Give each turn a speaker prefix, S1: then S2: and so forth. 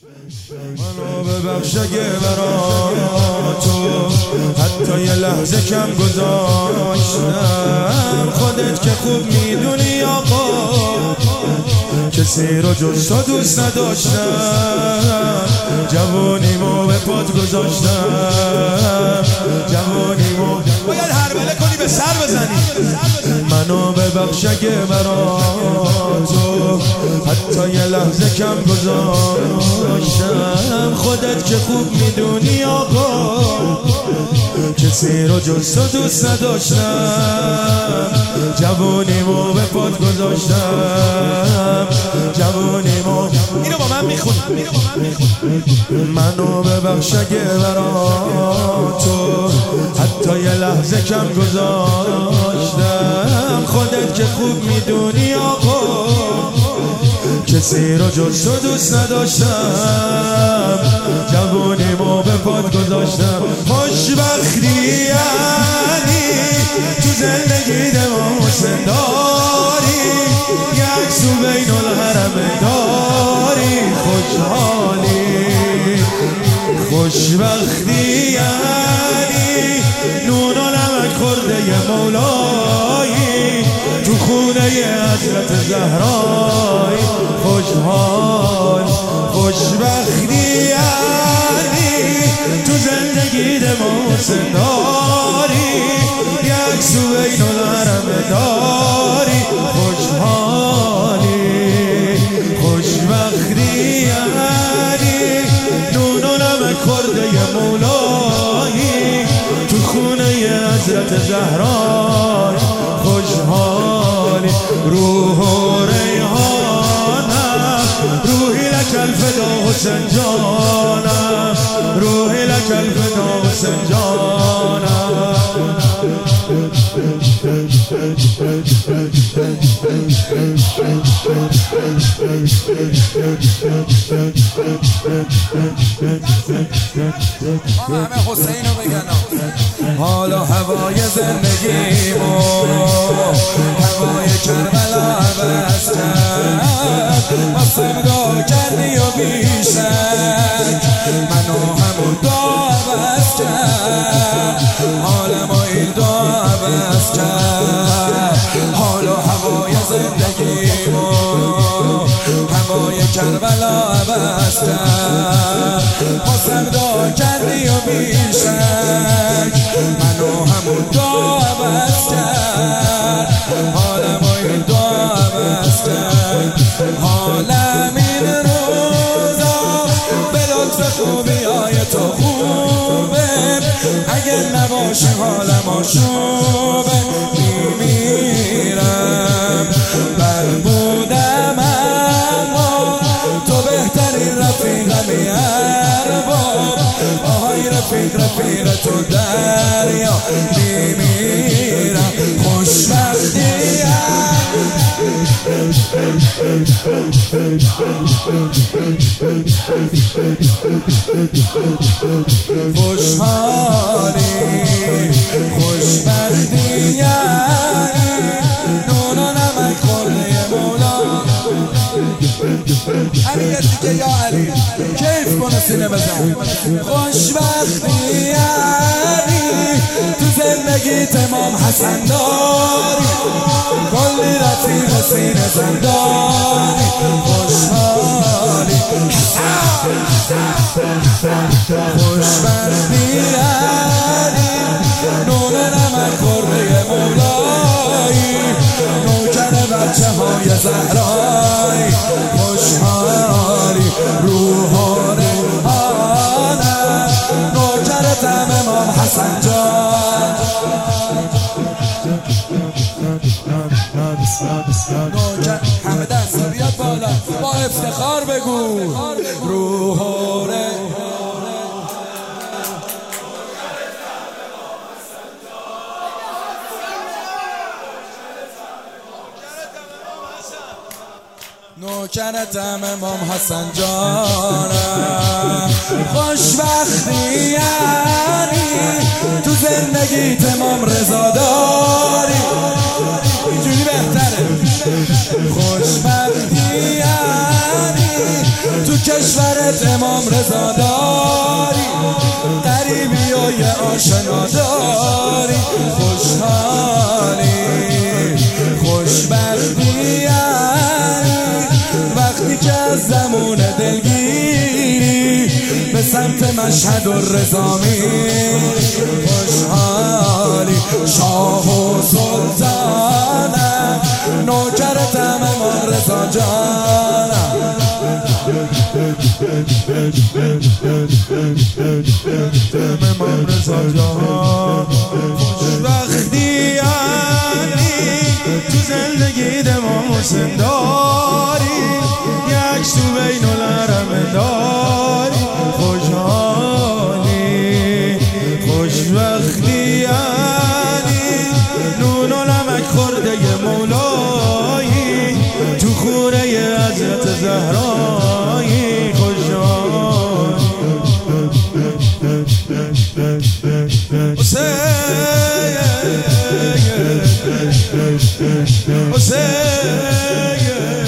S1: منو ببخش اگه برا تو حتی یه لحظه کم گذاشتم. خودت که خوب میدونی آقا کسی رو جز تو دوست نداشتم. جوانیمو به پات گذاشتم. جوانیمو باید هربله کنی به سر بزنی. منو ببخش اگه برا تو حتی یه لحظه کم گذاشتم. خودت که خوب میدونی آقا کسی رو جز تو دوست نداشتم. جوانیمو به پات گذاشتم. جوانیمو اینو با من میخونی. منو ببخش اگه برا تو حتی یه لحظه کم گذاشتم. خودت که خوب میدونی آقا کسی رو جز تو دوست نداشتم. جوانیمو به پات گذاشتم. خوشبختی یعنی تو زندگی دماسه داری یک سو بین الحرم داری. خوشحالی خوشبختی یعنی نون و نمک خورده مولایی تو خونه حضرت زهرایی. خوشحال خوشبختی یعنی تو زندگی دماسه داری یک سو بین الحرم داری. خوشحالی خوشبختی یعنی نون و نمک خورده مولایی تو خونه حضرت زهرایی. خوشحالی روح و ریحانم روحی لک الفدا حسین جانم. روحی لک الفدا حسین جانم.
S2: همه حسینو بگن. حالا هوای زندگیمو هوای کربلا عوض کرد. واسمگاه کردی و بیشک منو همون دا عوض کرد. حالمو این دا عوض کرد. حالا هوای زندگیمو هوای کربلا عوض کرد. واسمگاه کردی و بیشک منو همون دا عوض کرد. حالمو این دا عوض کرد. حالم این روزا به لطف خوبیای تو خوبه. اگه نباشه حالم آشوبه. میمیرم بربودم اما تو بهترین رفیقمی ارباب. آهای رفیق رفیق تو دریا. میمیرم خوشبختی خوشحالی خوشبختی نون و نمک خورده مولا. علی دیگه یا علی کیف کنه سینه بزن. خوشبختی تو زندگی تمام حسن داری کلی رفیق سینه زنداری. خوشحالی خوشبختی نون نمک خورده مولایی نوکر بچه های زهرایی. خوشحالی روح و ریحانم نوکر طعم امام حسن جان. نوکر همه دست بیاد بالا با افتخار بگو روح و ریحانم. نوکرتم امام حسن جانم. خوشبختی یعنی تو زندگی تمام رضا داری. اینجوری بهتره. خوشبختی یعنی تو کشور نوکرت امام رضا داری، قریبی و یه آشنا داری، خوشحالی خوشبختی وقتی که از زمون دلگیری به سمت مشهد و رضا میری، خوشحالی شاه و سلطانم، نوکرتم امام رضا جانم.
S1: امام رضا جان خوشبختی یعنی تو زندگی امام حسین داری، یک تو بین الحرم داری، خوشحالی خوشبختی یعنی نون و نمک خورده مولایی تو خوره حضرت زهرایی، خوشحالی حسین